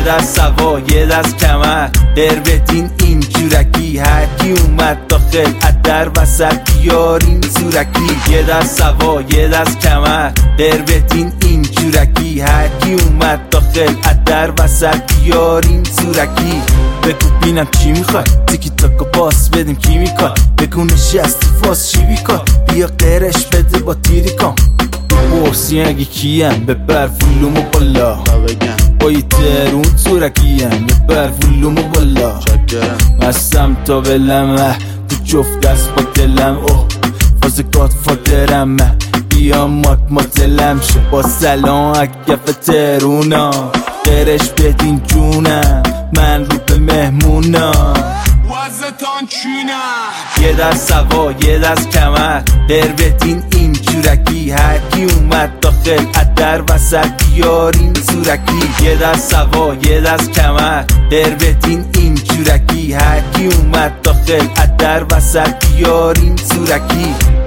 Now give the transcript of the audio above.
دست سوا یه دست کمر در بدین این جورکی، هر کی اومد داخل در وسط بیارین زورکی. یه دست سوا یه دست کمر در بدین این جورکی، هر کی اومد داخل در وسط بیارین زورکی. بگو بینم چی میخوای، تیکی تاکو باس بدیم کی میکن، بگو نشستی فاس چی بیکن، بیا قرش بده با تیری کن. بپرسی اگه کیم ببر فولومو بالا، بایی ترون زورکیم ببر فولومو بالا. مستم تا بلمه تو جفت دست با دلم، اوه فاز گاد فادرم، بیا مات دلم شه با سلام اگف ترونا، قرش بدین جونم من رو به مهمونم وزتان چینم. یه دست سوا یه دست کمر در بدین این جورکی، هر کی اومد داخل در وسط بیارین زورکی. یه دست سوا یه دست کمر در بدین این جورکی، هر کی اومد داخل در وسط بیارین زورکی.